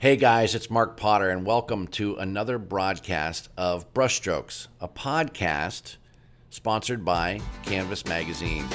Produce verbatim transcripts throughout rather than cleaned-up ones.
Hey guys, it's Mark Potter, and welcome to another broadcast of Brushstrokes, a podcast sponsored by Canvas Magazine.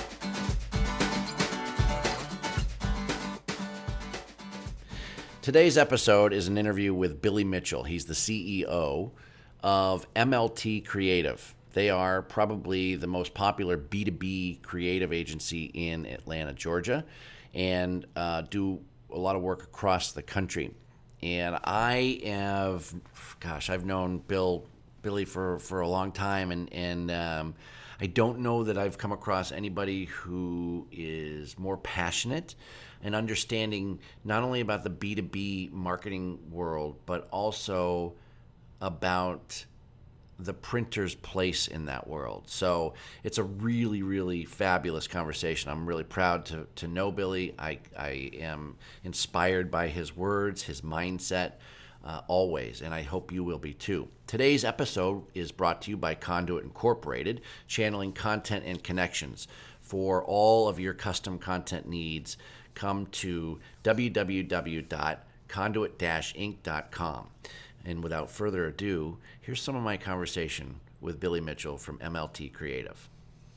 Today's episode is an interview with Billy Mitchell. He's the C E O of M L T Creative. They are probably the most popular B two B creative agency in Atlanta, Georgia, and uh, do a lot of work across the country. And I have, gosh, I've known Bill, Billy for, for a long time, and and um, I don't know that I've come across anybody who is more passionate and understanding not only about the B two B marketing world, but also about the printer's place in that world. So it's a really, really fabulous conversation. I'm really proud to to know Billy. I, I am inspired by his words, his mindset, uh, always, and I hope you will be too. Today's episode is brought to you by Conduit Incorporated, channeling content and connections. For all of your custom content needs, come to w w w dot conduit dash inc dot com. And without further ado, here's some of my conversation with Billy Mitchell from M L T Creative.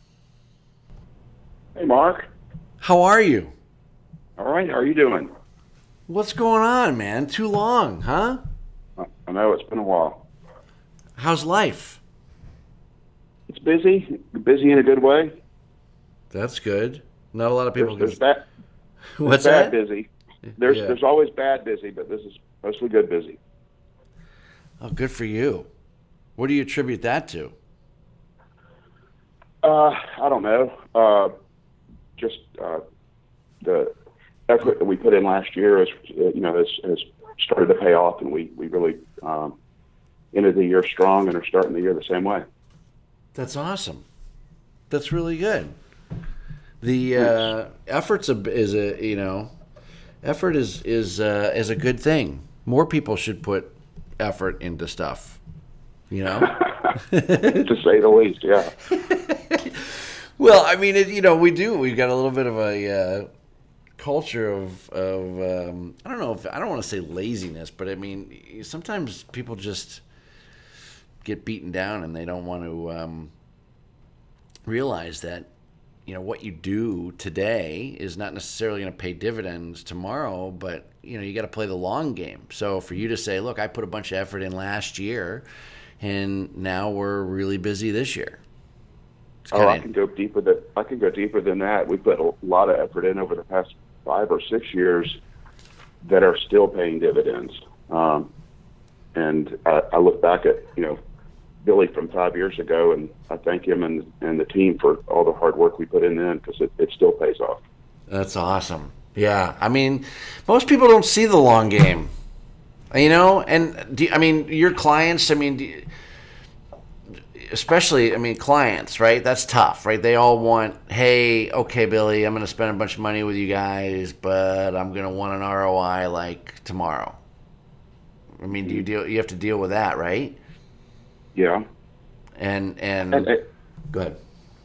Hey, Mark. How are you? All right. How are you doing? What's going on, man? Too long, huh? I know it's been a while. How's life? It's busy. Busy in a good way. That's good. Not a lot of people. There's, there's bad. What's there's that? Bad busy. There's yeah. there's always bad busy, but this is mostly good busy. Oh, good for you. What do you attribute that to? Uh, I don't know. Uh, just uh, the effort that we put in last year has, you know, has, has started to pay off, and we we really um, ended the year strong and are starting the year the same way. That's awesome. That's really good. The uh, effort's a, is a you know, effort is is uh, is a good thing. More people should put effort into stuff, you know. To say the least, yeah. Well, I mean, it, you know, we do. We've got a little bit of a uh, culture of of um, I don't know if I don't want to say laziness, but I mean, sometimes people just get beaten down and they don't want to um, realize that, you know, what you do today is not necessarily going to pay dividends tomorrow, but, you know, you got to play the long game. So for you to say, look, I put a bunch of effort in last year and now we're really busy this year. It's oh, kinda... I can go deeper than I can go deeper than that. We put a lot of effort in over the past five or six years that are still paying dividends. Um, and I, I look back at, you know, Billy from five years ago, and I thank him and, and the team for all the hard work we put in then, because it, it still pays off. That's awesome. Yeah. I mean, most people don't see the long game, you know, and do, I mean, your clients, I mean, do you, especially, I mean, clients, right? That's tough, right? They all want, hey, okay, Billy, I'm going to spend a bunch of money with you guys, but I'm going to want an R O I like tomorrow. I mean, do you deal, you have to deal with that, right? Yeah. And, and, and it, go ahead.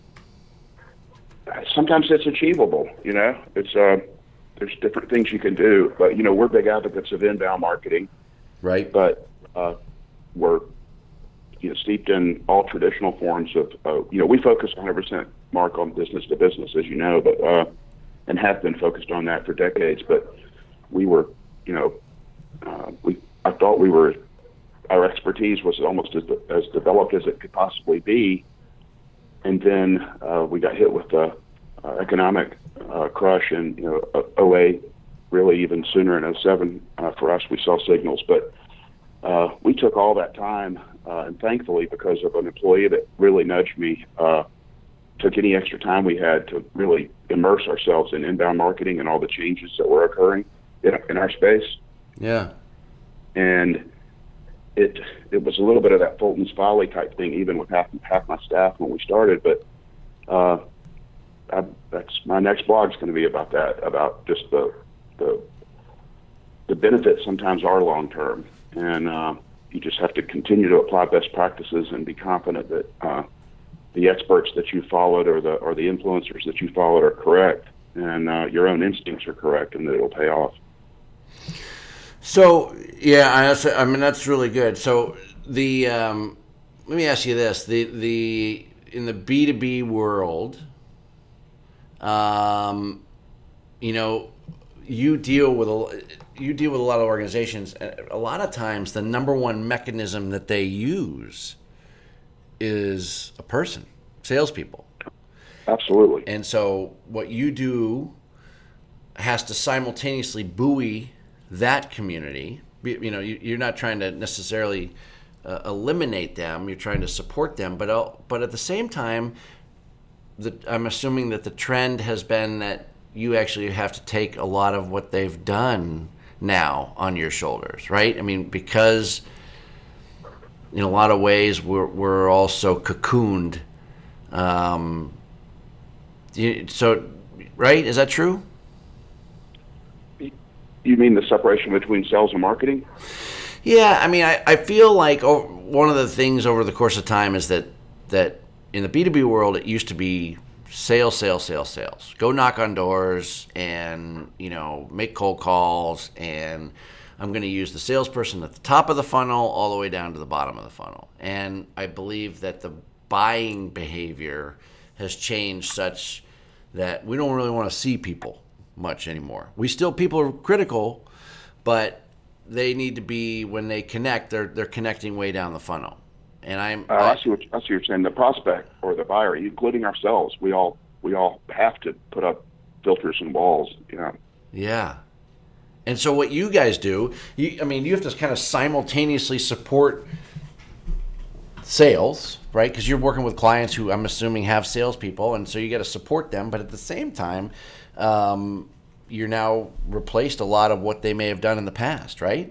Sometimes it's achievable, you know, it's, uh, there's different things you can do, but, you know, we're big advocates of inbound marketing, right? But, uh, we're, you know, steeped in all traditional forms of, uh, you know, we focus one hundred percent, Mark, on business to business, as you know, but, uh, and have been focused on that for decades, but we were, you know, uh, we, I thought we were, our expertise was almost as, as developed as it could possibly be. And then uh, we got hit with the uh, economic uh, crush in, you know, oh eight, really even sooner in oh seven. Uh, for us, we saw signals. But uh, we took all that time, uh, and thankfully, because of an employee that really nudged me, uh, took any extra time we had to really immerse ourselves in inbound marketing and all the changes that were occurring in, in our space. Yeah. And It it was a little bit of that Fulton's Folly type thing, even with half half my staff when we started. But uh, I, that's my next blog is going to be about that, about just the the the benefits sometimes are long term, and uh, you just have to continue to apply best practices and be confident that uh, the experts that you followed or the or the influencers that you followed are correct, and uh, your own instincts are correct, and that it'll pay off. So yeah, I, that's- I mean that's really good. So the um, let me ask you this: the the in the B two B world, um, you know, you deal with a you deal with a lot of organizations. A lot of times, the number one mechanism that they use is a person, salespeople. Absolutely. And so, what you do has to simultaneously buoy that community. You know, you're not trying to necessarily uh, eliminate them. You're trying to support them, but uh, but at the same time, the, I'm assuming that the trend has been that you actually have to take a lot of what they've done now on your shoulders, right? I mean, because in a lot of ways we're we're all so cocooned. Um, so, right? Is that true? You mean the separation between sales and marketing? Yeah, I mean, I, I feel like oh, one of the things over the course of time is that that in the B two B world, it used to be sales, sales, sales, sales. Go knock on doors and, you know, make cold calls, and I'm going to use the salesperson at the top of the funnel all the way down to the bottom of the funnel. And I believe that the buying behavior has changed such that we don't really want to see people much anymore. We still, people are critical, but they need to be, when they connect, they're they're connecting way down the funnel. And I'm Uh, I, I see what I see what you're saying. The prospect or the buyer, including ourselves, we all we all have to put up filters and walls. You know. yeah. And so what you guys do, you, I mean, you have to kind of simultaneously support sales, right? Because you're working with clients who I'm assuming have salespeople, and so you got to support them. But at the same time, um, you're now replaced a lot of what they may have done in the past, right?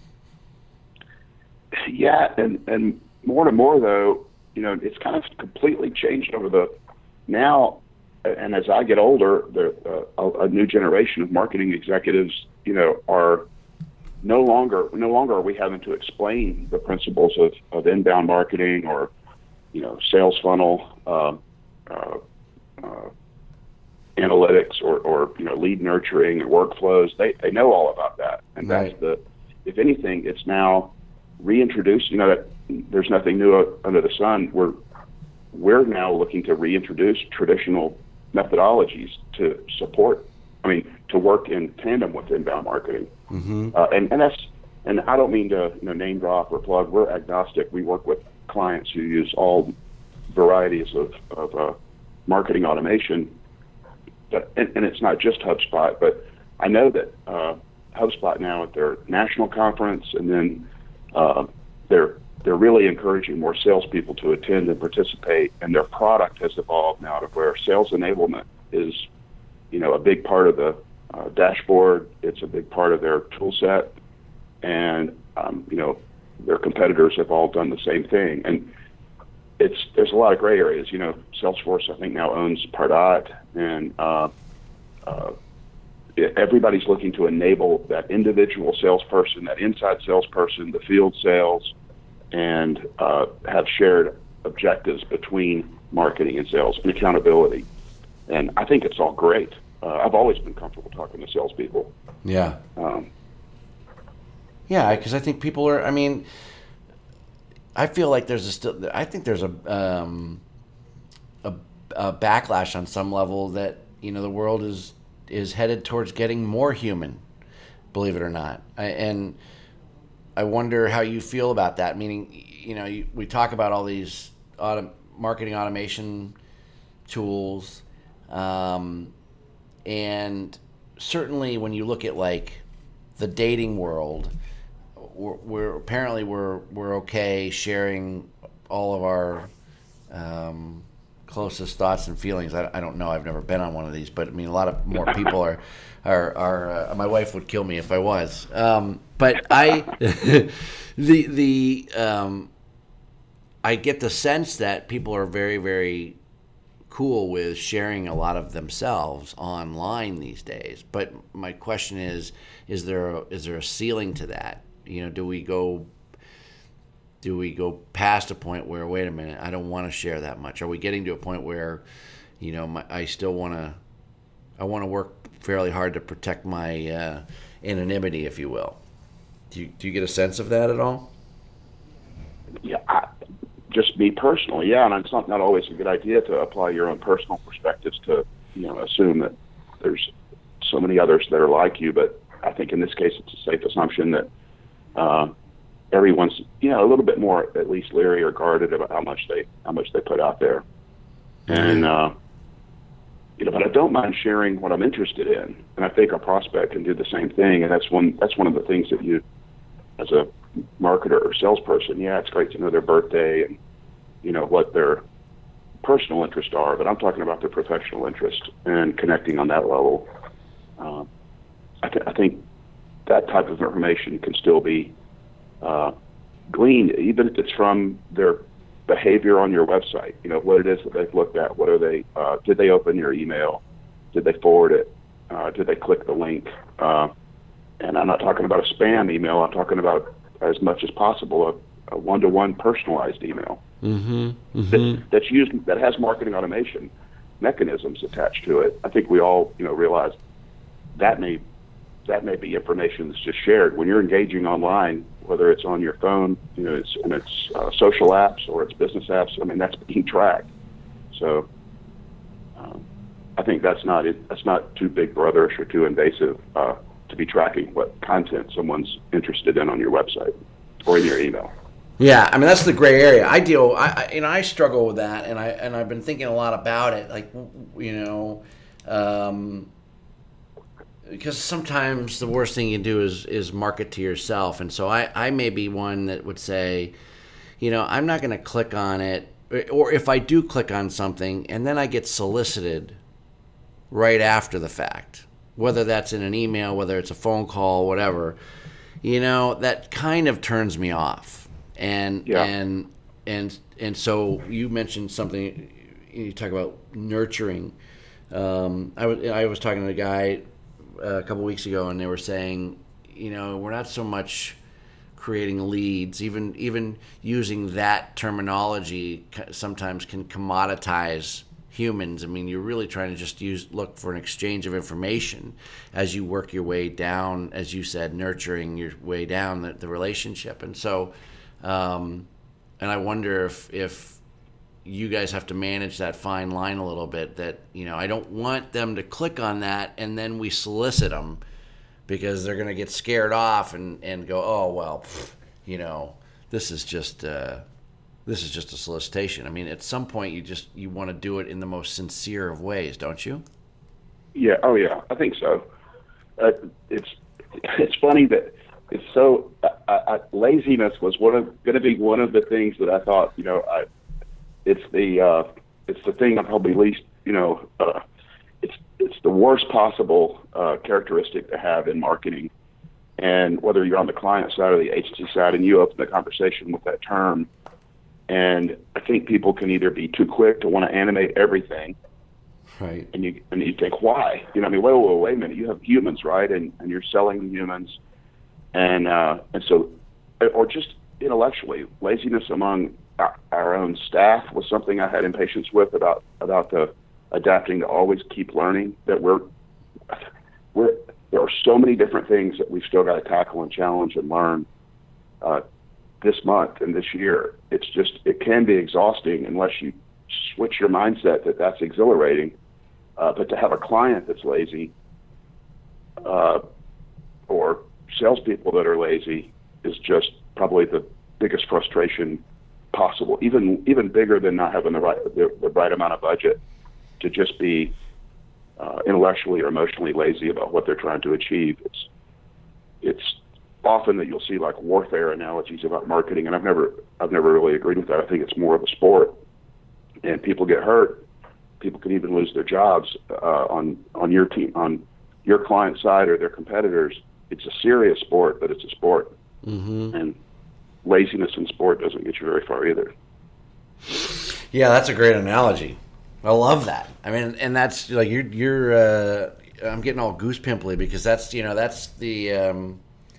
Yeah, and and more and more though, you know, it's kind of completely changed over the now. And as I get older, the, uh, a, a new generation of marketing executives, you know, are no longer no longer are we having to explain the principles of, of inbound marketing or, you know, sales funnel uh, uh, uh, analytics or, or you know lead nurturing and workflows. They they know all about that, and Right. that's the. If anything, it's now reintroduced. You know that there's nothing new under the sun. We're we're now looking to reintroduce traditional methodologies to support. I mean, to work in tandem with inbound marketing. Mm-hmm. Uh, and, and that's, and I don't mean to you know, name drop or plug. We're agnostic. We work with clients who use all varieties of, of uh, marketing automation. But, and, and it's not just HubSpot, but I know that uh, HubSpot now at their national conference, and then uh, they're they're really encouraging more salespeople to attend and participate. And their product has evolved now to where sales enablement is, you know, a big part of the uh, dashboard. It's a big part of their tool set, and um, you know, their competitors have all done the same thing. And it's there's a lot of gray areas. You know, Salesforce I think now owns Pardot, and uh, uh, it, everybody's looking to enable that individual salesperson, that inside salesperson, the field sales, and uh, have shared objectives between marketing and sales and accountability. And I think it's all great. Uh, I've always been comfortable talking to salespeople. Yeah. Um, Yeah, because I think people are. I mean, I feel like there's a still. I think there's a, um, a a backlash on some level that you know the world is is headed towards getting more human. Believe it or not, I, and I wonder how you feel about that. Meaning, you know, you, we talk about all these auto, marketing automation tools, um, and certainly when you look at like the dating world. We're, we're apparently we're we're okay sharing all of our um, closest thoughts and feelings. I, I don't know. I've never been on one of these, but I mean, a lot of more people are are are. Uh, my wife would kill me if I was. Um, but I the the um, I get the sense that people are very very cool with sharing a lot of themselves online these days. But my question is: is there a, is there a ceiling to that? You know, do we go do we go past a point where, wait a minute, I don't want to share that much? Are we getting to a point where, you know, my, I still want to I want to work fairly hard to protect my uh, anonymity, if you will? Do you, do you get a sense of that at all? Yeah, I, just me personally, yeah, and it's not, not always a good idea to apply your own personal perspectives to, you know, assume that there's so many others that are like you. But I think in this case, it's a safe assumption that uh, everyone's, you know, a little bit more at least leery or guarded about how much they how much they put out there. And uh, you know, but I don't mind sharing what I'm interested in, and I think a prospect can do the same thing. And that's one that's one of the things that you, as a marketer or salesperson, yeah, it's great to know their birthday and, you know, what their personal interests are, but I'm talking about their professional interest and connecting on that level. Um, I, th- I think that type of information can still be uh, gleaned, even if it's from their behavior on your website. You know, what it is that they've looked at. What are they? Uh, did they open your email? Did they forward it? Uh, did they click the link? Uh, and I'm not talking about a spam email. I'm talking about, as much as possible, a, a one-to-one personalized email mm-hmm. Mm-hmm. That, that's used, that has marketing automation mechanisms attached to it. I think we all, you know, realize that may that may be information that's just shared when you're engaging online, whether it's on your phone, you know, it's and it's uh, social apps or it's business apps. I mean, that's being tracked. So um, I think that's not it. That's not too big brotherish or too invasive. Uh, to be tracking what content someone's interested in on your website or in your email. Yeah, I mean that's the gray area. I deal, I, I you know, I struggle with that, and I and I've been thinking a lot about it. Like, you know, um, because sometimes the worst thing you can do is is market to yourself, and so I I may be one that would say, you know, I'm not going to click on it, or if I do click on something and then I get solicited right after the fact, whether that's in an email, whether it's a phone call, whatever, you know, that kind of turns me off. And yeah. and and and so you mentioned something. You talk about nurturing. Um, I was I was talking to a guy a couple weeks ago, and they were saying, you know, we're not so much creating leads. Even even using that terminology sometimes can commoditize humans. I mean, you're really trying to just use look for an exchange of information as you work your way down, as you said, nurturing your way down the, the relationship. And so, um, and I wonder if if you guys have to manage that fine line a little bit. That, you know, I don't want them to click on that and then we solicit them because they're going to get scared off and and go, oh well, pff, you know, this is just. Uh, This is just a solicitation. I mean, at some point, you just you want to do it in the most sincere of ways, don't you? Yeah. Oh, yeah. I think so. Uh, it's it's funny that it's so uh, uh, laziness was one of going to be one of the things that I thought. You know, I, it's the uh, it's the thing I probably least. You know, uh, it's it's the worst possible uh, characteristic to have in marketing. And whether you're on the client side or the agency side, and you open the conversation with that term. And I think people can either be too quick to want to animate everything, right? And you and you think, why? You know, I mean, wait, wait, wait a minute. You have humans, right? And and you're selling humans, and uh, and so, or just intellectually, laziness among our, our own staff was something I had impatience with about about the adapting to always keep learning. That we're we're there are so many different things that we've still got to tackle and challenge and learn. Uh, this month and this year, it's just, it can be exhausting unless you switch your mindset that that's exhilarating. Uh, but to have a client that's lazy uh, or salespeople that are lazy is just probably the biggest frustration possible, even even bigger than not having the right the, the right amount of budget to just be uh, intellectually or emotionally lazy about what they're trying to achieve. It's it's often that you'll see like warfare analogies about marketing, and I've never I've never really agreed with that. I think it's more of a sport, and people get hurt. People can even lose their jobs uh, on on your team, on your client side or their competitors. It's a serious sport, but it's a sport, mm-hmm. and laziness in sport doesn't get you very far either. Yeah, that's a great analogy. I love that. I mean, and that's like you're you're. Uh, I'm getting all goose pimply because that's you know that's the. Um,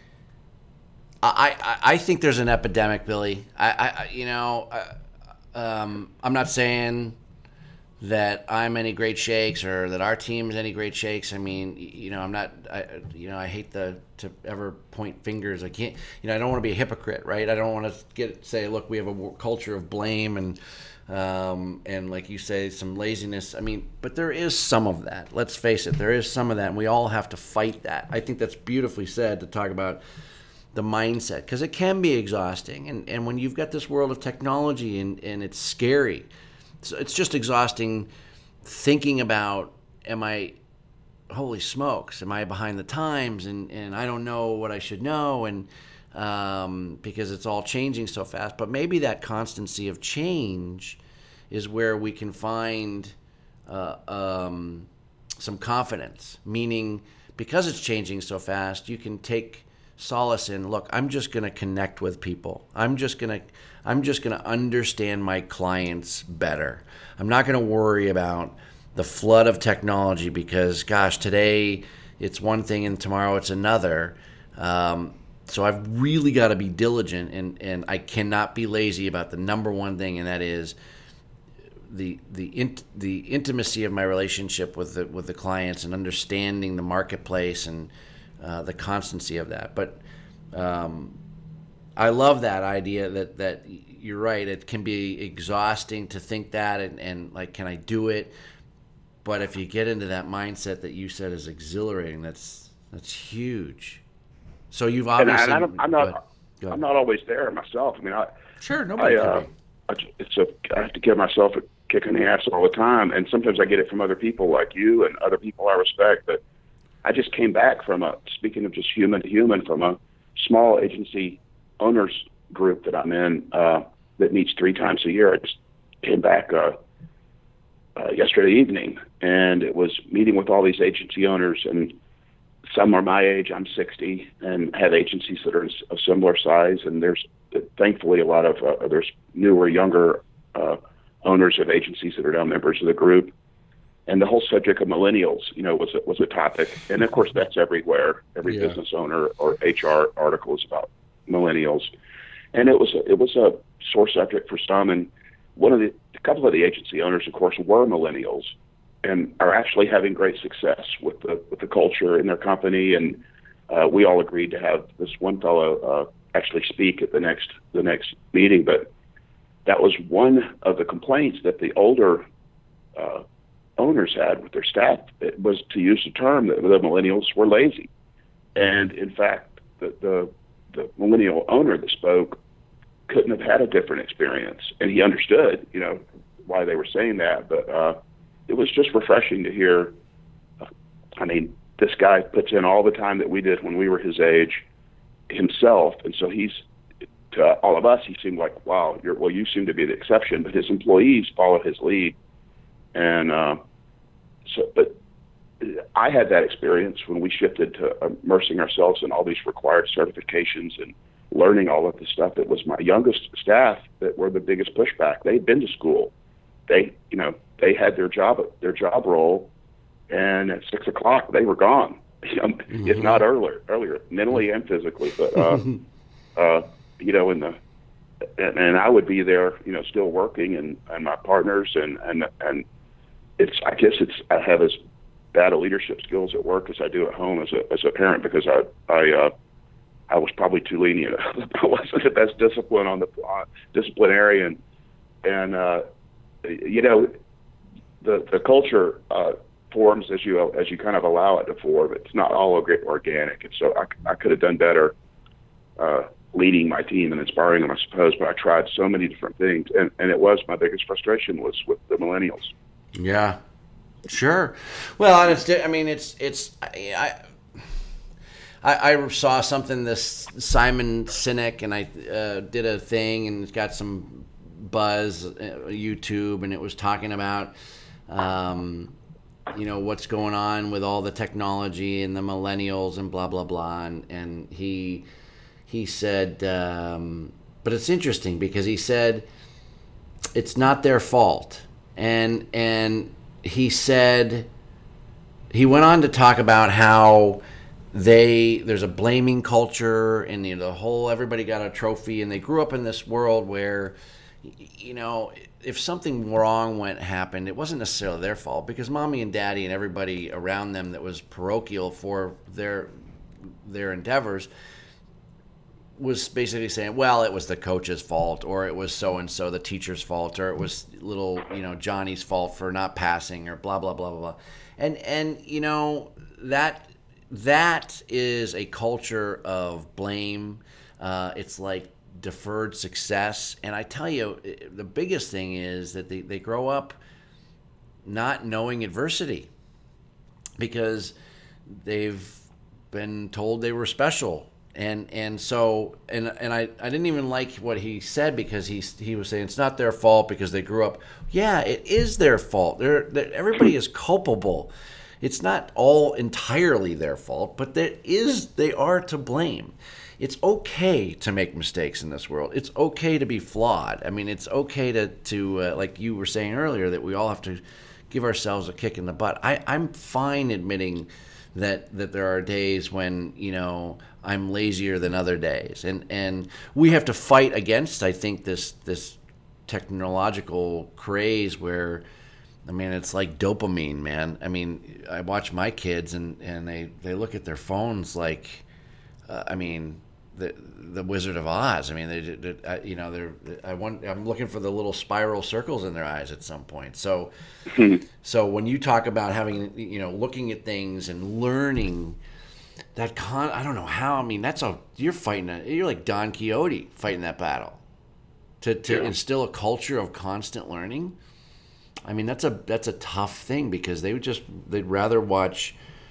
I, I I think there's an epidemic, Billy. I, I you know, uh, um, I'm not saying that I'm any great shakes or that our team's any great shakes. I mean, you know, I'm not, I, you know, I hate the, to ever point fingers. I can't, you know, I don't want to be a hypocrite, right? I don't want to get, say, look, we have a culture of blame and, um, and like you say, some laziness. I mean, but there is some of that. Let's face it, there is some of that, and we all have to fight that. I think that's beautifully said to talk about the mindset, because it can be exhausting. And, and when you've got this world of technology and, and it's scary, so it's just exhausting thinking about, am I, holy smokes, am I behind the times? And, and I don't know what I should know. And um, because it's all changing so fast. But maybe that constancy of change is where we can find uh, um, some confidence, meaning because it's changing so fast, you can take solace in, look, I'm just going to connect with people. I'm just going to I'm just going to understand my clients better. I'm not going to worry about the flood of technology because, gosh, today it's one thing and tomorrow it's another. Um, so I've really got to be diligent, and, and I cannot be lazy about the number one thing, and that is the the int, the intimacy of my relationship with the with the clients and understanding the marketplace and uh, the constancy of that. But um, I love that idea that, that you're right. It can be exhausting to think that and, and like, can I do it? But if you get into that mindset that you said is exhilarating, that's that's huge. So you've obviously. And, I, and I'm, I'm not. Go ahead. Go ahead. I'm not always there myself. I mean, I. Sure, nobody I, uh, can be. I, it's a. I have to give myself a kick in the ass all the time, and sometimes I get it from other people like you and other people I respect. But I just came back from a. Speaking of just human to human, from a small agency owners group that I'm in uh, that meets three times a year. I just came back uh, uh, yesterday evening, and it was meeting with all these agency owners, and some are my age. I'm sixty, and have agencies that are of similar size. And there's thankfully a lot of uh, there's newer, younger uh, owners of agencies that are now members of the group. And the whole subject of millennials, you know, was a, was a topic. And of course, that's everywhere. Every Yeah. business owner or H R article is about millennials. And it was a, it was a sore subject for some. And one of the a couple of the agency owners, of course, were millennials, and are actually having great success with the with the culture in their company. And uh, we all agreed to have this one fellow uh, actually speak at the next the next meeting. But that was one of the complaints that the older uh, owners had with their staff. It was, to use the term, that the millennials were lazy. And in fact, the the, the millennial owner that spoke couldn't have had a different experience, and he understood, you know, why they were saying that. But uh, it was just refreshing to hear. Uh, I mean, this guy puts in all the time that we did when we were his age himself, and so he's, to all of us, he seemed like, wow, you're, well, you seem to be the exception, but his employees followed his lead. And uh, so, but I had that experience when we shifted to immersing ourselves in all these required certifications and learning all of the stuff. It was my youngest staff that were the biggest pushback. They'd been to school. They, you know, they had their job, their job role, and at six o'clock they were gone. You know, mm-hmm. If not earlier, earlier, mentally and physically. But uh, uh, you know, in the and, and I would be there, you know, still working, and, and my partners, and and and it's. I guess it's. I have as bad a leadership skills at work as I do at home as a as a parent, because I I uh, I was probably too lenient. I wasn't the best discipline on the uh, disciplinarian, and uh, you know, the the culture uh, forms as you as you kind of allow it to form. It's not all organic, and so I I could have done better uh, leading my team and inspiring them, I suppose. But I tried so many different things, and and it was my biggest frustration was with the millennials. Yeah, sure. Well, and it's I mean it's it's I. I, I saw something, this Simon Sinek, and I uh, did a thing, and it's got some buzz, uh, YouTube, and it was talking about, um, you know, what's going on with all the technology and the millennials and blah, blah, blah. And, and he he said, um, but it's interesting because he said it's not their fault. And and he said, he went on to talk about how They there's a blaming culture, and you know, the whole everybody got a trophy, and they grew up in this world where, you know, if something wrong went happened, it wasn't necessarily their fault because mommy and daddy and everybody around them that was parochial for their their endeavors was basically saying, well, it was the coach's fault, or it was so and so the teacher's fault, or it was little, you know, Johnny's fault for not passing, or blah blah blah blah blah. And and you know that that is a culture of blame. Uh, it's like deferred success. And I tell you, the biggest thing is that they, they grow up not knowing adversity because they've been told they were special. And and so and and I, I didn't even like what he said because he he was saying it's not their fault because they grew up. Yeah, it is their fault. They're, they're everybody is culpable. It's not all entirely their fault, but there is they are to blame. It's okay to make mistakes in this world. It's okay to be flawed. I mean, it's okay to to uh, like you were saying earlier that we all have to give ourselves a kick in the butt. I I'm fine admitting that that there are days when, you know, I'm lazier than other days. And and we have to fight against, I think, this this technological craze where, I mean, it's like dopamine, man. I mean, I watch my kids and, and they, they look at their phones like, uh, I mean, the the Wizard of Oz. I mean, they, they you know, they're I want I'm looking for the little spiral circles in their eyes at some point. So, so when you talk about having, you know, looking at things and learning that con, I don't know how. I mean, that's a you're fighting. A, you're like Don Quixote fighting that battle to to yeah. instill a culture of constant learning. I mean, that's a that's a tough thing because they would just they'd rather watch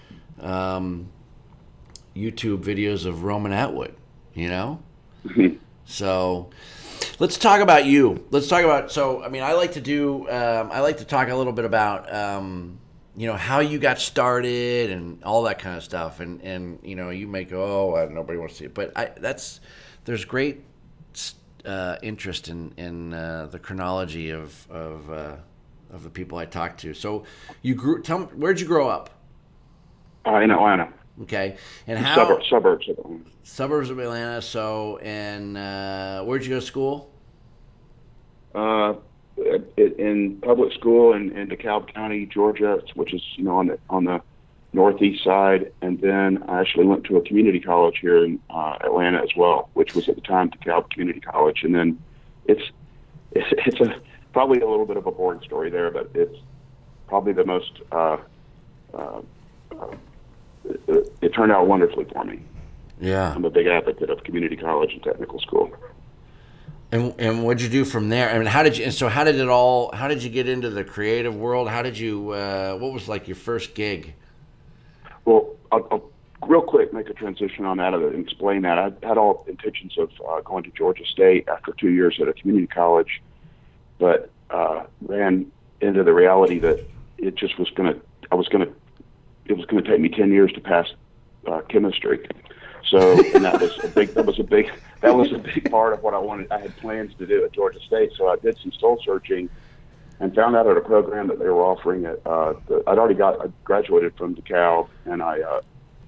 um, YouTube videos of Roman Atwood. You know? Mm-hmm. So let's talk about you. Let's talk about, so, I mean, I like to do, um, I like to talk a little bit about, um, you know, how you got started and all that kind of stuff. And, and you know, you may go, oh, nobody wants to see it. But I, that's, there's great uh, interest in, in uh, the chronology of, of, uh, of the people I talk to. So you grew, tell me, where'd you grow up? Uh, in Atlanta. Okay. And how? Suburbs, suburbs of Atlanta. Suburbs of Atlanta. So, and uh, where'd you go to school? Uh, in public school in, in DeKalb County, Georgia, which is, you know, on the on the northeast side. And then I actually went to a community college here in uh, Atlanta as well, which was at the time DeKalb Community College. And then it's it's, it's a probably a little bit of a boring story there, but it's probably the most. Uh, uh, uh, It, it turned out wonderfully for me. Yeah, I'm a big advocate of community college and technical school. And and what'd you do from there? I mean, how did you? And so, how did it all? How did you get into the creative world? How did you? Uh, what was like your first gig? Well, I'll, I'll real quick make a transition on that and explain that. I had all intentions of uh, going to Georgia State after two years at a community college, but uh, ran into the reality that it just was going to. I was going to. It was going to take me ten years to pass uh, chemistry. So, and that was a big, that was a big, that was a big part of what I wanted. I had plans to do at Georgia State. So I did some soul searching and found out at a program that they were offering at, uh, the, I'd already got, I graduated from DeKalb and I, uh,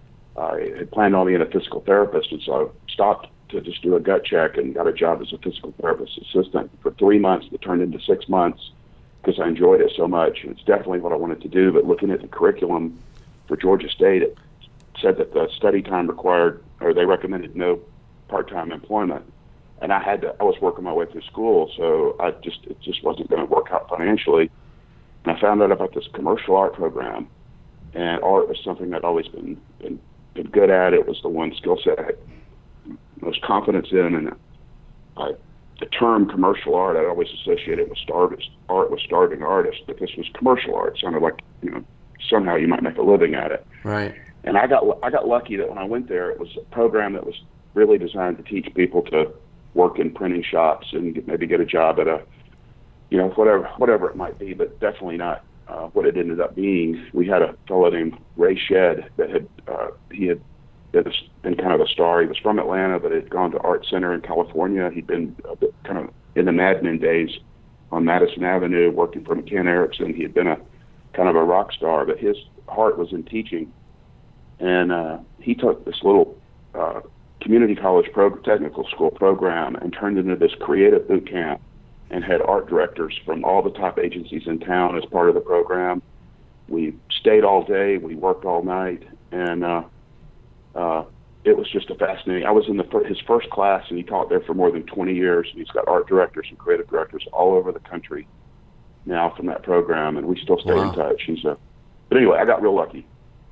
I had planned on being a physical therapist. And so I stopped to just do a gut check and got a job as a physical therapist assistant for three months that turned into six months because I enjoyed it so much. And it's definitely what I wanted to do. But looking at the curriculum for Georgia State, it said that the study time required, or they recommended no part-time employment. And I had to, I was working my way through school, so I just, it just wasn't going to work out financially. And I found out about this commercial art program, and art was something I'd always been, been, been good at. It was the one skill set I had most confidence in, and I, the term commercial art, I'd always associated with starving, art with starving artists, but this was commercial art. It sounded like, you know, somehow you might make a living at it. Right. And I got I got lucky that when I went there, it was a program that was really designed to teach people to work in printing shops and get, maybe get a job at a, you know, whatever whatever it might be, but definitely not uh, what it ended up being. We had a fellow named Ray Shedd that had uh, he had been kind of a star. He was from Atlanta, but had gone to Art Center in California. He'd been a bit kind of in the Mad Men days on Madison Avenue working for McCann Erickson. He had been a kind of a rock star, but his heart was in teaching. And uh, he took this little uh, community college pro- technical school program and turned it into this creative boot camp and had art directors from all the top agencies in town as part of the program. We stayed all day, we worked all night, and uh, uh, it was just a fascinating. I was in the his first class, and he taught there for more than twenty years. And he's got art directors and creative directors all over the country now from that program, and we still stay Wow. in touch. He's a, but anyway, I got real lucky.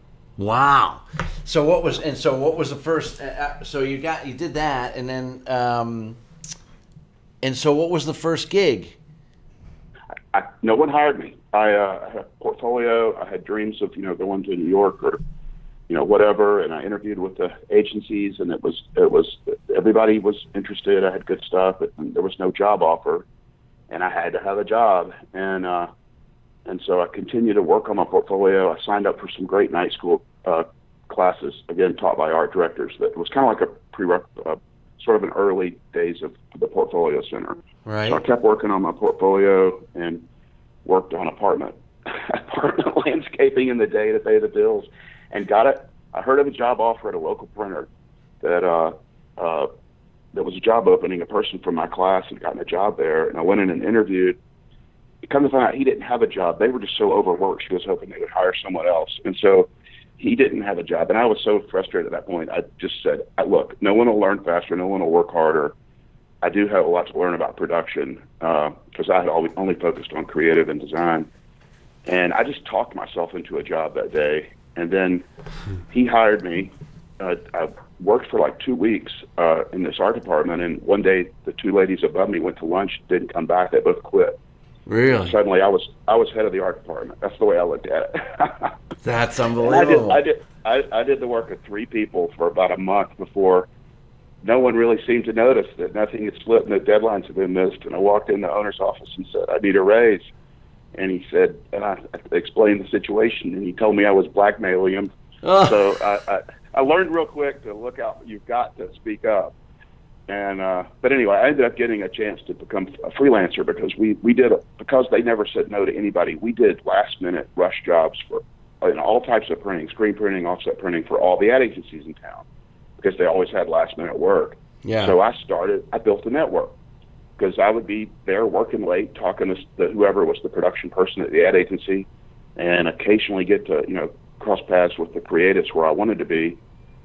Wow. So what was and so what was the first? Uh, so you got you did that, and then um, and so what was the first gig? I, no one hired me. I uh, had a portfolio. I had dreams of, you know, going to New York or, you know, whatever. And I interviewed with the agencies, and it was, it was, everybody was interested. I had good stuff, but there was no job offer, and I had to have a job. And, uh, and so I continued to work on my portfolio. I signed up for some great night school, uh, classes, again, taught by art directors. That was kind of like a prereq, uh, sort of an early days of the Portfolio Center. Right. So I kept working on my portfolio and worked on apartment apartment landscaping in the day to pay the bills, and got it. I heard of a job offer at a local printer that uh, uh, there was a job opening. A person from my class had gotten a job there, and I went in and interviewed. Come to find out, he didn't have a job. They were just so overworked. She was hoping they would hire someone else, and so he didn't have a job. And I was so frustrated at that point. I just said, "Look, no one will learn faster. No one will work harder. I do have a lot to learn about production because uh, I had always only focused on creative and design." And I just talked myself into a job that day. And then he hired me. Uh, I worked for like two weeks uh, in this art department. And one day, the two ladies above me went to lunch, didn't come back. They both quit. Really? Suddenly, I was I was head of the art department. That's the way I looked at it. That's And unbelievable. I did I did I, I did the work of three people for about a month before no one really seemed to notice that nothing had slipped and the deadlines had been missed. And I walked in the owner's office and said, "I need a raise." And he said, and I, I explained the situation, and he told me I was blackmailing him. Oh. So I, I, I learned real quick to look out. You've got to speak up. And uh, but anyway, I ended up getting a chance to become a freelancer because we we did because they never said no to anybody. We did last minute rush jobs for you know, all types of printing, screen printing, offset printing for all the ad agencies in town because they always had last minute work. Yeah. So I started. I built a network because I would be there working late, talking to the, whoever was the production person at the ad agency, and occasionally get to you know cross paths with the creatives where I wanted to be.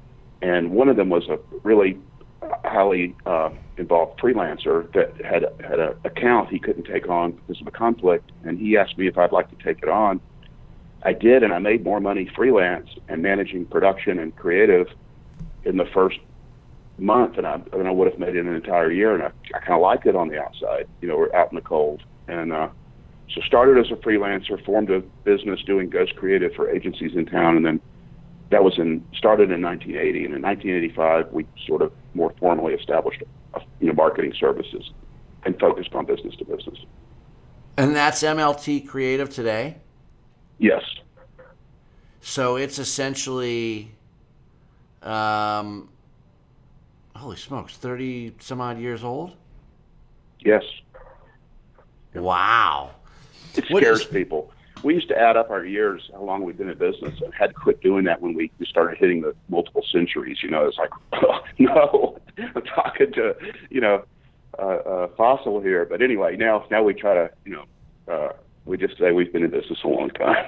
And one of them was a really highly uh, involved freelancer that had had an account he couldn't take on because of a conflict, and he asked me if I'd like to take it on. I did, and I made more money freelance and managing production and creative in the first month than I, than I would have made in an entire year, and I, I kind of liked it on the outside. You know, we're out in the cold. And uh, so started as a freelancer, formed a business doing ghost creative for agencies in town, and then that was in started in nineteen eighty, and in nineteen eighty-five we sort of more formally established a, you know marketing services and focused on business to business. And that's M L T Creative today? Yes. So it's essentially, um, holy smokes, thirty some odd years old? Yes. Wow. It What scares is- people. We used to add up our years, how long we've been in business, and had to quit doing that when we, we started hitting the multiple centuries. You know, it's like, oh, no, I'm talking to, you know, uh, uh, fossil here. But anyway, now now we try to, you know, uh, we just say we've been in business a long time.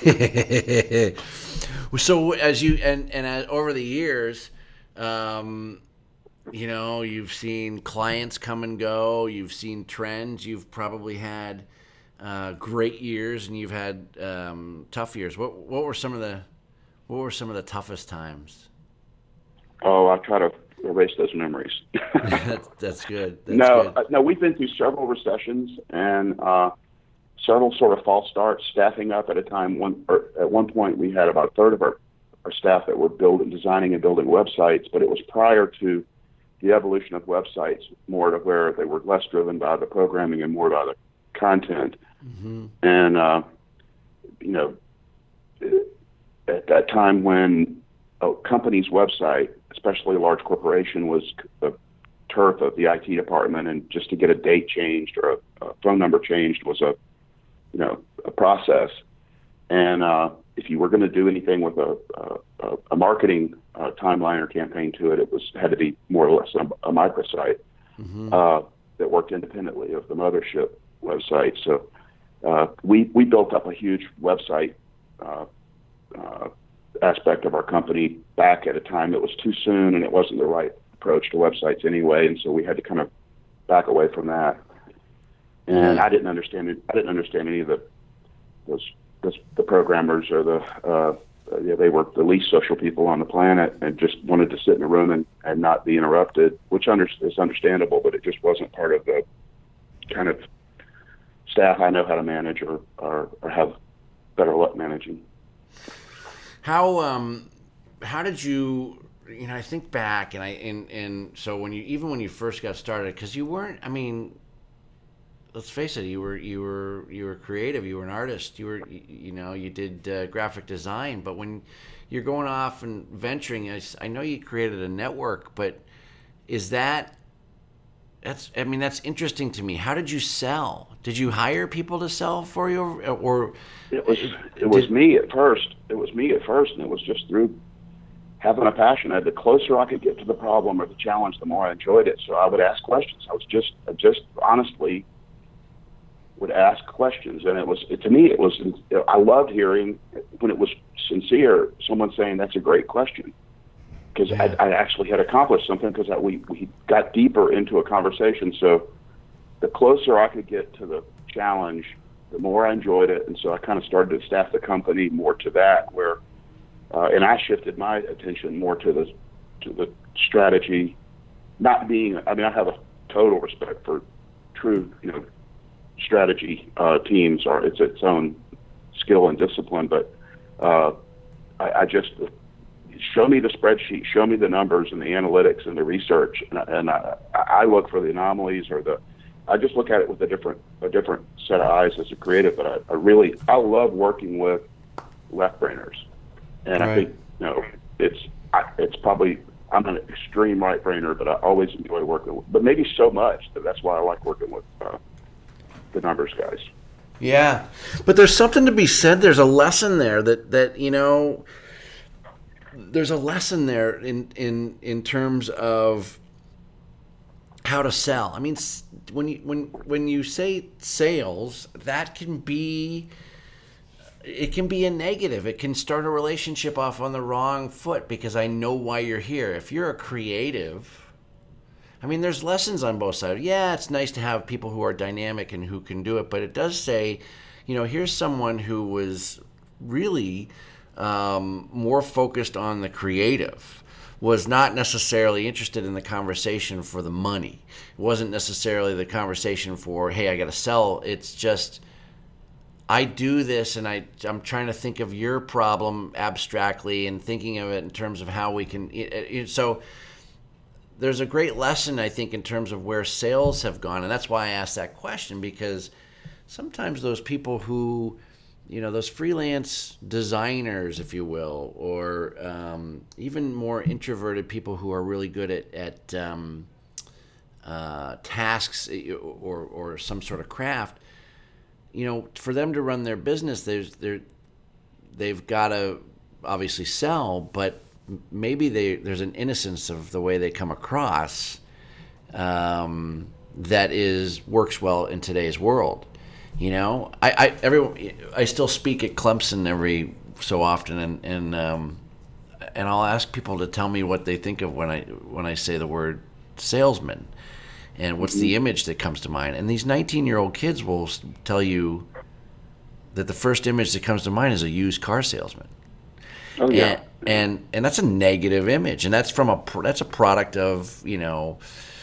So as you and and as, over the years, um, you know, you've seen clients come and go. You've seen trends. You've probably had uh, great years, and you've had um, tough years. What what were some of the what were some of the toughest times? Oh, I try to erase those memories. that's, that's good. That's no, good. uh, no, we've been through several recessions and uh, several sort of false starts, staffing up at a time. One or at one point, we had about a third of our, our staff that were building, designing, and building websites, but it was prior to the evolution of websites, more to where they were less driven by the programming and more by the content. Mm-hmm. And uh, you know, at that time when a company's website, especially a large corporation, was the turf of the I T department, and just to get a date changed or a, a phone number changed was a, you know, a process. And uh, if you were going to do anything with a, a, a marketing uh, timeline or campaign to it, it was had to be more or less a, a microsite. Mm-hmm. Uh, that worked independently of the mothership website. So uh, we we built up a huge website uh, uh, aspect of our company back at a time that was too soon, and it wasn't the right approach to websites anyway. And so we had to kind of back away from that. And I didn't understand it. I didn't understand any of the those, those the programmers or the uh, yeah, they were the least social people on the planet, and just wanted to sit in a room and, and not be interrupted, which under, is understandable, but it just wasn't part of the kind of staff I know how to manage or, or, or have better luck managing. How um how did you you know I think back and I and, and so when you even when you first got started, because you weren't I mean let's face it, you were you were you were creative, you were an artist, you were you, you know you did uh, graphic design, but when you're going off and venturing, I, I know you created a network, but is that that's I mean that's interesting to me. How did you sell? Did you hire people to sell for you, or, or it was it was did, me at first. It was me at first, and it was just through having a passion. The closer I could get to the problem or the challenge, the more I enjoyed it. So I would ask questions. I was just I just honestly would ask questions, and it was it, to me it was I loved hearing when it was sincere, someone saying that's a great question, because yeah. I, I actually had accomplished something, because we we got deeper into a conversation. So the closer I could get to the challenge, the more I enjoyed it, and so I kind of started to staff the company more to that, where uh, and I shifted my attention more to the to the strategy, not being I mean I have a total respect for true you know strategy uh, teams are it's its own skill and discipline, but uh, I, I just show me the spreadsheet, show me the numbers and the analytics and the research, and, and I, I look for the anomalies or the I just look at it with a different a different set of eyes as a creative. But I, I really I love working with left brainers, and right. I think you know it's I, it's probably I'm an extreme right brainer, but I always enjoy working with, but maybe so much that that's why I like working with uh, the numbers guys. Yeah, but there's something to be said. There's a lesson there that that you know. There's a lesson there in in in terms of how to sell. I mean, when you when when you say sales, that can be it can be a negative. It can start a relationship off on the wrong foot, because I know why you're here. If you're a creative, I mean, there's lessons on both sides. Yeah, it's nice to have people who are dynamic and who can do it, but it does say, you know, here's someone who was really um, more focused on the creative, was not necessarily interested in the conversation for the money. It wasn't necessarily the conversation for, hey, I got to sell. It's just, I do this, and I, I'm trying to think of your problem abstractly and thinking of it in terms of how we can. It, it, so there's a great lesson, I think, in terms of where sales have gone. And that's why I asked that question, because sometimes those people who, you know, those freelance designers, if you will, or um, even more introverted people who are really good at, at um, uh, tasks or, or some sort of craft, you know, for them to run their business, there's they're, they've got to obviously sell, but maybe they, there's an innocence of the way they come across um, that is works well in today's world. You know, I I everyone I still speak at Clemson every so often, and and um, and I'll ask people to tell me what they think of when I when I say the word salesman, and what's mm-hmm. the image that comes to mind. And these nineteen-year-old kids will tell you that the first image that comes to mind is a used car salesman. Oh yeah, and and, and that's a negative image, and that's from a that's a product of, you know,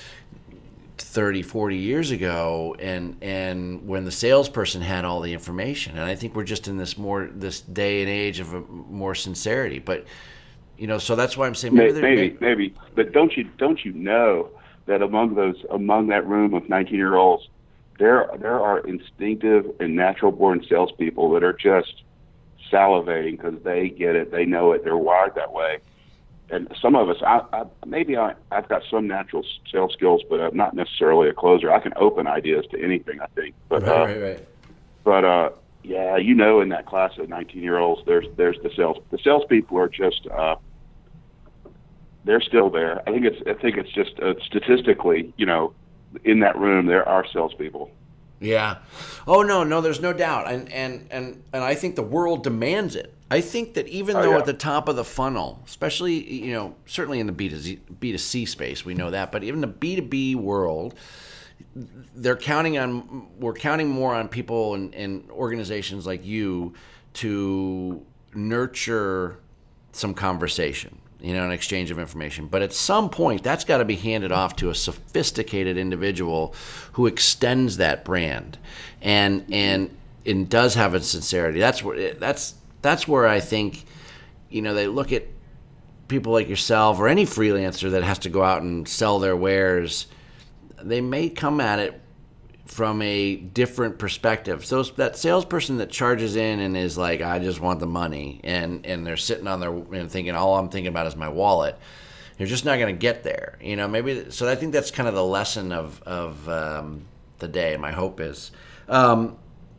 thirty, forty years ago, and and when the salesperson had all the information. And I think we're just in this more this day and age of a more sincerity. But you know, so that's why I'm saying maybe maybe maybe, maybe. But don't you don't you know that among those among that room of nineteen year olds, there there are instinctive and natural born salespeople that are just salivating because they get it, they know it, they're wired that way. And some of us, I, I, maybe I, I've got some natural sales skills, but I'm not necessarily a closer. I can open ideas to anything, I think. But, right, uh, right, right. But uh, yeah, you know, in that class of nineteen-year-olds, there's there's the sales. The salespeople are just uh, they're still there. I think it's I think it's just uh, statistically, you know, in that room, there are salespeople. Yeah. Oh no, no, there's no doubt, and and and and I think the world demands it. I think that even Oh, though yeah. at the top of the funnel, especially you know certainly in the B two C space, we know that, but even the B two B world, they're counting on we're counting more on people and, and organizations like you to nurture some conversation, you know, an exchange of information. But at some point, that's got to be handed off to a sophisticated individual who extends that brand and and and does have a sincerity. That's where that's that's where I think, you know, they look at people like yourself or any freelancer that has to go out and sell their wares. They may come at it from a different perspective. So that salesperson that charges in and is like, I just want the money, and, and they're sitting on their and thinking, all I'm thinking about is my wallet. You're just not going to get there, you know. Maybe so. I think that's kind of the lesson of of um, the day. My hope is. Um,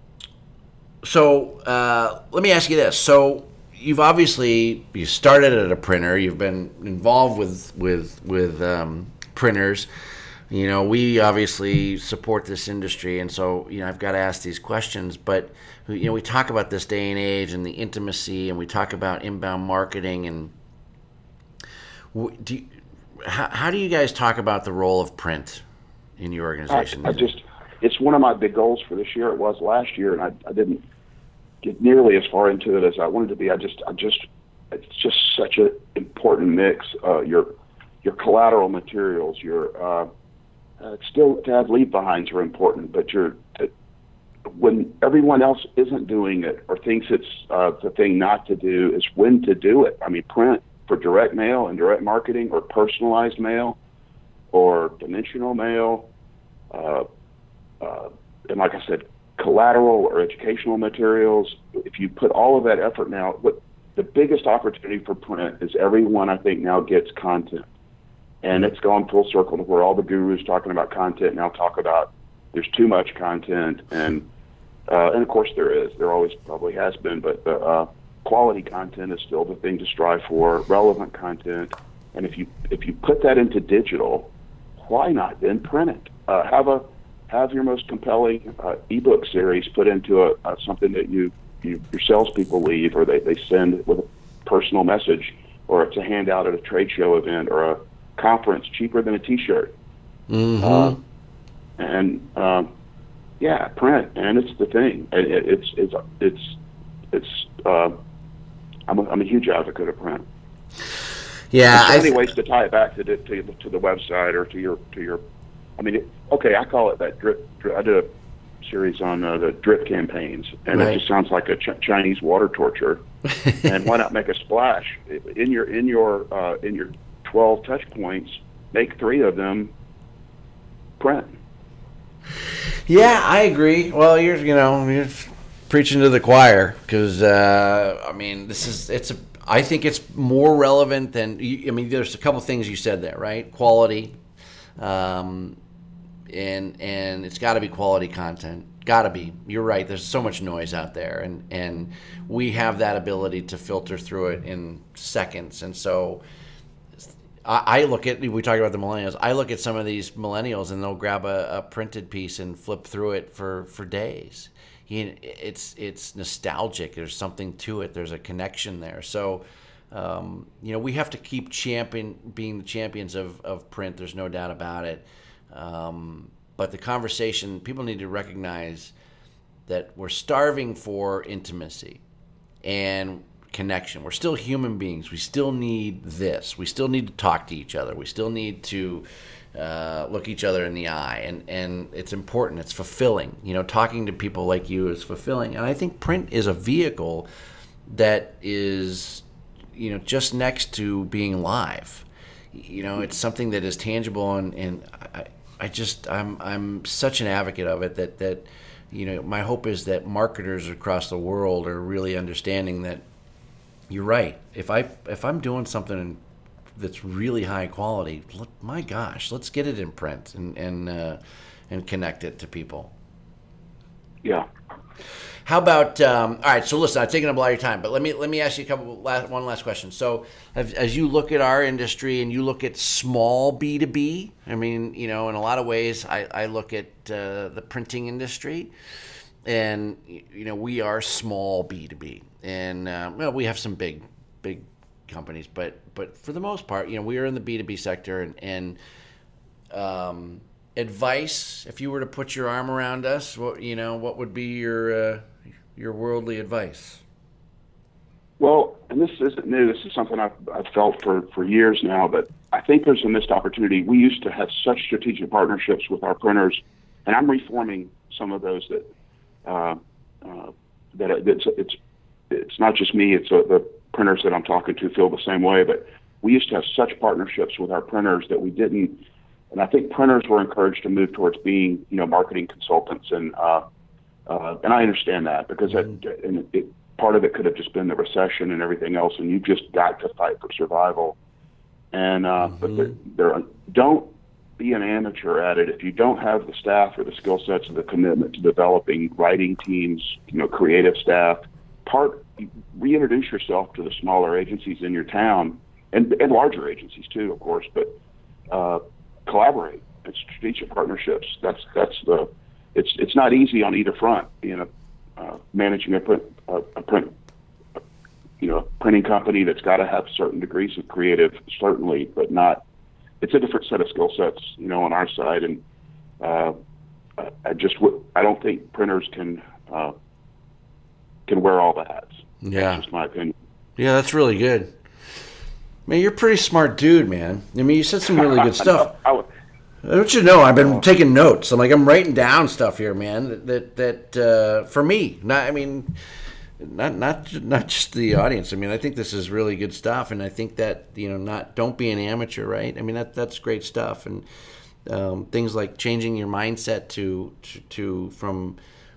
so uh, let me ask you this. So you've obviously you started at a printer. You've been involved with with with um, printers. You know, we obviously support this industry, and so, you know, I've got to ask these questions. But, you know, we talk about this day and age and the intimacy, and we talk about inbound marketing. And do you, how, how do you guys talk about the role of print in your organization? I, I just, it's one of my big goals for this year. It was last year, and I, I didn't get nearly as far into it as I wanted to be. I just, I just, it's just such an important mix. Uh, your, your collateral materials, your, uh, Uh, still, to have leave behinds are important, but you're uh, when everyone else isn't doing it or thinks it's uh, the thing not to do is when to do it. I mean, print for direct mail and direct marketing, or personalized mail, or dimensional mail, uh, uh, and like I said, collateral or educational materials. If you put all of that effort now, what the biggest opportunity for print is everyone I think now gets content. And it's gone full circle to where all the gurus talking about content now talk about there's too much content, and uh, and of course there is. There always probably has been, but the uh, quality content is still the thing to strive for. Relevant content, and if you if you put that into digital, why not then print it? Uh, have a have your most compelling uh, ebook series put into a, a something that you, you your salespeople leave, or they, they send with a personal message, or it's a handout at a trade show event or a conference, cheaper than a T-shirt. Mm-hmm. Uh, and um, yeah, print, and it's the thing. It, it, it's it's it's it's. Uh, I'm a, I'm a huge advocate of print. Yeah, there's so I many th- ways to tie it back to the, to, the, to the website or to your to your. I mean, it, okay, I call it that drip. drip I did a series on uh, the drip campaigns, and right. it just sounds like a ch- Chinese water torture. And why not make a splash in your in your uh, in your twelve touch points? Make three of them print. Yeah, I agree. Well, you're you know you're preaching to the choir, because uh, I mean this is it's a I think it's more relevant than I mean there's a couple things you said there, right? Quality, um, and and it's got to be quality content. Got to be. You're right. There's so much noise out there, and and we have that ability to filter through it in seconds, and so. I look at, we talk about the millennials, I look at some of these millennials and they'll grab a, a printed piece and flip through it for, for days. It's it's nostalgic. There's something to it. There's a connection there. So, um, you know, we have to keep champion being the champions of, of print. There's no doubt about it. Um, but the conversation, people need to recognize that we're starving for intimacy and connection. We're still human beings. We still need this. We still need to talk to each other. We still need to uh, look each other in the eye, and and it's important. It's fulfilling. You know, talking to people like you is fulfilling, and I think print is a vehicle that is, you know, just next to being live. You know, it's something that is tangible, and and I, I just I'm I'm such an advocate of it that that you know my hope is that marketers across the world are really understanding that. You're right. If I if I'm doing something that's really high quality, look, my gosh, let's get it in print and and uh, and connect it to people. Yeah, How about um, all right? So listen, I've taken up a lot of your time, but let me let me ask you a couple last, one last question. So as, as you look at our industry and you look at small B two B, I mean, you know, in a lot of ways, I, I look at uh, the printing industry, and you know, we are small B two B, and uh, well, we have some big big companies, but but for the most part, you know, we are in the B two B sector, and and um, advice, if you were to put your arm around us, what you know, what would be your uh, your worldly advice? Well, and this isn't new. This is something I've, I've felt for, for years now, but I think there's a missed opportunity. We used to have such strategic partnerships with our printers, and I'm reforming some of those that uh, uh, that it's, it's it's not just me. It's uh, the printers that I'm talking to feel the same way. But we used to have such partnerships with our printers that we didn't. And I think printers were encouraged to move towards being, you know, marketing consultants, and uh, uh, and I understand that because that, and it, part of it could have just been the recession and everything else, and you just got to fight for survival. And uh, mm-hmm. but there, there, don't be an amateur at it if you don't have the staff or the skill sets or the commitment to developing writing teams, you know, creative staff. Part reintroduce yourself to the smaller agencies in your town, and and larger agencies too, of course, but. Uh, collaborate and strategic partnerships. That's that's the. It's it's not easy on either front. You know, uh, managing a print a, a print, a, you know, printing company that's got to have certain degrees of creative, certainly, but not. It's a different set of skill sets, you know, on our side, and uh, I just I don't think printers can uh, can wear all the hats. Yeah, that's just my opinion. Yeah, that's really good. Man, you're a pretty smart dude, man. I mean, you said some really good stuff. I, I, Don't you know? I've been taking notes. I'm like, I'm writing down stuff here, man. That that uh, for me, not. I mean, not not not just the audience. I mean, I think this is really good stuff, and I think that you know, not don't be an amateur, right? I mean, that that's great stuff, and um, things like changing your mindset to to, to from.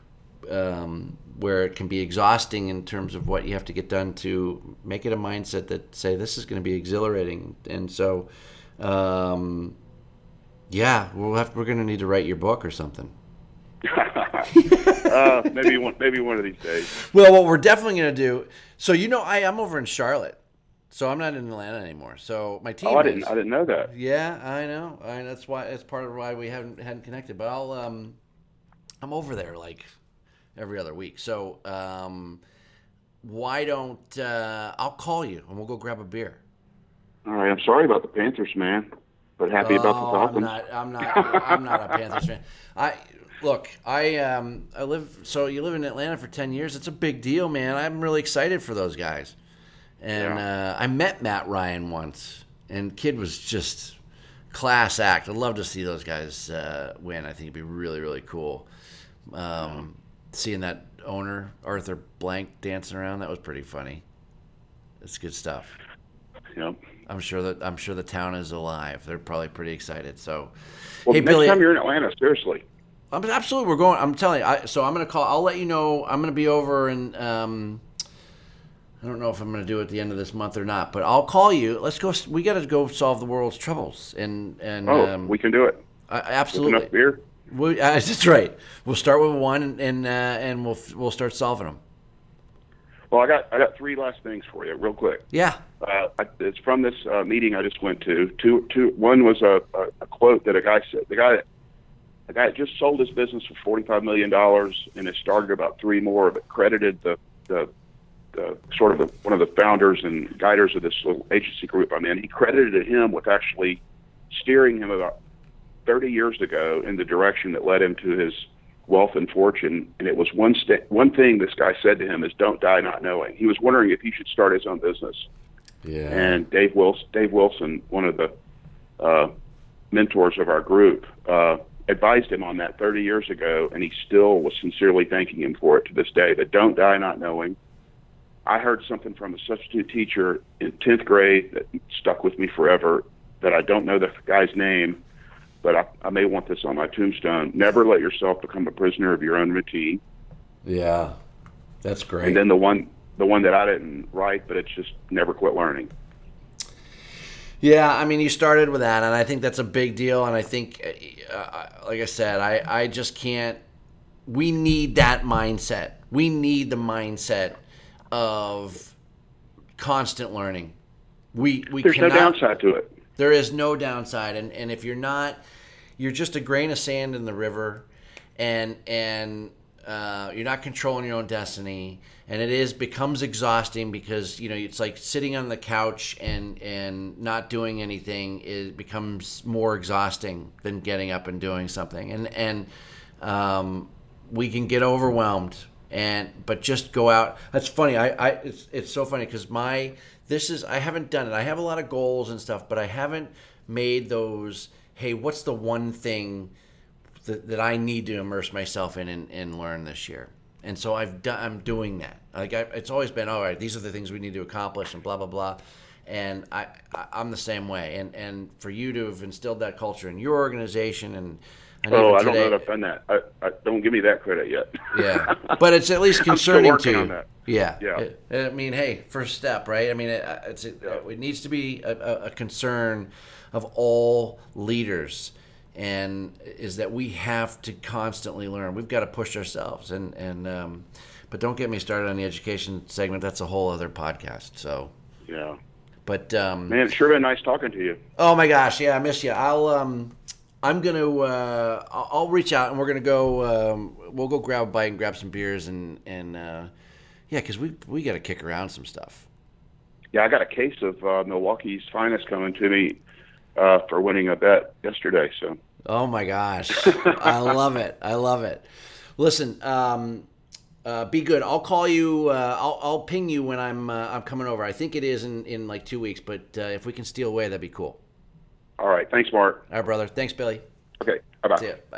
Um, where it can be exhausting in terms of what you have to get done to make it a mindset that say this is going to be exhilarating. And so, um, yeah, we'll have, we're going to need to write your book or something. uh, maybe one, maybe one of these days. Well, what we're definitely going to do. So, you know, I, I'm over in Charlotte, so I'm not in Atlanta anymore. So my team. Oh, I didn't. is, I didn't know that. Yeah, I know. I, that's why. That's part of why we haven't hadn't connected. But I'll. Um, I'm over there like. Every other week. So um, why don't uh, I'll call you and we'll go grab a beer. All right. I'm sorry about the Panthers, man, but happy oh, about the Falcons. I'm not. I'm not. I'm not a Panthers fan. I look. I um. I live. So you live in Atlanta for ten years. It's a big deal, man. I'm really excited for those guys. And yeah. uh, I met Matt Ryan once, and kid was just class act. I'd love to see those guys uh, win. I think it'd be really, really cool. Um, Seeing that owner, Arthur Blank, dancing around, that was pretty funny. It's good stuff. Yep. I'm sure that I'm sure the town is alive. They're probably pretty excited. So, well, hey, next Billy, time you're in Atlanta, seriously. I'm absolutely. We're going. I'm telling you. I, so I'm going to call. I'll let you know. I'm going to be over, and um, I don't know if I'm going to do it at the end of this month or not. But I'll call you. Let's go. We got to go solve the world's troubles. And and oh, um, we can do it. I, absolutely. With enough beer. We, uh, that's right. We'll start with one, and and, uh, and we'll we'll start solving them. Well, I got I got three last things for you, real quick. Yeah. Uh, I, it's from this uh, meeting I just went to. Two, two, one was a, a, a quote that a guy said. The guy, the guy just sold his business for forty-five million dollars and has started about three more. But credited the the, the sort of the, one of the founders and guiders of this little agency group I'm in. He credited him with actually steering him about thirty years ago in the direction that led him to his wealth and fortune. And it was one st- one thing this guy said to him is, "Don't die not knowing." He was wondering if he should start his own business. Yeah. And Dave Wilson, Dave Wilson, one of the uh, mentors of our group, uh, advised him on that thirty years ago, and he still was sincerely thanking him for it to this day. But don't die not knowing. I heard something from a substitute teacher in tenth grade that stuck with me forever, that I don't know the guy's name, but I, I may want this on my tombstone. Never let yourself become a prisoner of your own routine. Yeah, that's great. And then the one, the one that I didn't write, but it's just never quit learning. Yeah, I mean, you started with that, and I think that's a big deal. And I think, uh, like I said, I, I just can't we need that mindset. We need the mindset of constant learning. We we There's cannot, no downside to it. There is no downside, and and if you're not, you're just a grain of sand in the river, and and uh, you're not controlling your own destiny, and it is becomes exhausting because you know it's like sitting on the couch and and not doing anything. It becomes more exhausting than getting up and doing something, and and um, we can get overwhelmed. And but just go out. That's funny. I, I it's it's so funny because my this is I haven't done it. I have a lot of goals and stuff, but I haven't made those. Hey, what's the one thing that, that I need to immerse myself in and, and learn this year? And so I've done. I'm doing that. Like I, it's always been, all right. These are the things we need to accomplish, and blah blah blah. And I, I I'm the same way. And and for you to have instilled that culture in your organization and. And oh, I today, don't know that I've done that. I, I don't give me that credit yet. Yeah, but it's at least concerning I'm still working to you. on that. Yeah, yeah. It, I mean, hey, first step, right? I mean, it, it's it, Yeah. it needs to be a, a concern of all leaders, and is that we have to constantly learn. We've got to push ourselves, and and um, but don't get me started on the education segment. That's a whole other podcast. So Yeah. but um, Man, it's sure been nice talking to you. oh my gosh, yeah, I miss you. I'll um. I'm gonna. Uh, I'll I'll reach out and we're gonna go. Um, we'll go grab a bite and grab some beers and and uh, yeah, because we we got to kick around some stuff. Yeah, I got a case of uh, Milwaukee's Finest coming to me uh, for winning a bet yesterday. So. Oh my gosh, I love it. I love it. Listen, um, uh, be good. I'll call you. Uh, I'll I'll ping you when I'm uh, I'm coming over. I think it is in, in like two weeks, but uh, if we can steal away, that'd be cool. All right. Thanks, Mark. All right, brother. Thanks, Billy. Okay. Bye-bye. See ya. Bye.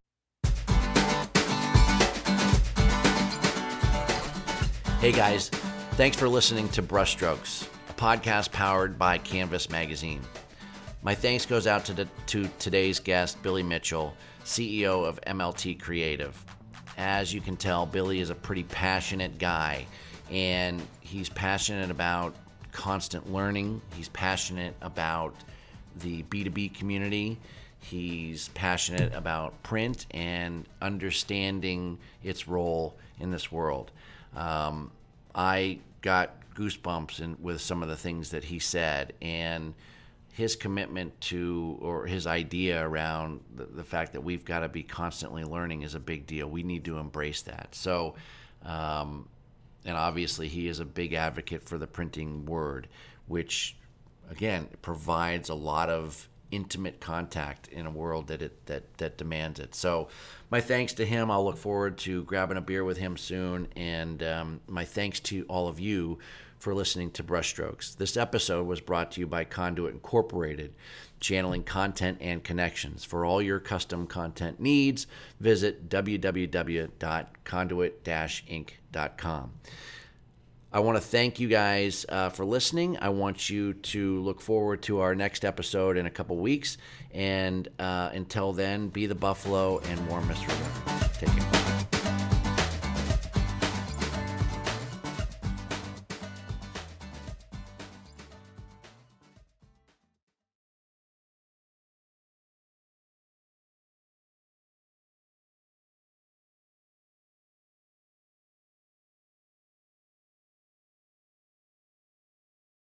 Hey, guys. Thanks for listening to Brushstrokes, a podcast powered by Canvas Magazine. My thanks goes out to, the, to today's guest, Billy Mitchell, C E O of M L T Creative. As you can tell, Billy is a pretty passionate guy, and he's passionate about constant learning. He's passionate about the B two B community. He's passionate about print and understanding its role in this world. Um, I got goosebumps in, with some of the things that he said, and his commitment to, or his idea around the, the fact that we've got to be constantly learning is a big deal. We need to embrace that. So, um, and obviously he is a big advocate for the printing word, which again, it provides a lot of intimate contact in a world that it that that demands it. So my thanks to him. I'll look forward to grabbing a beer with him soon. And um, my thanks to all of you for listening to Brushstrokes. This episode was brought to you by Conduit Incorporated, channeling content and connections. For all your custom content needs, visit w w w dot conduit dash inc dot com. I want to thank you guys uh, for listening. I want you to look forward to our next episode in a couple weeks. And uh, until then, be the buffalo and warm Mister River. Take care.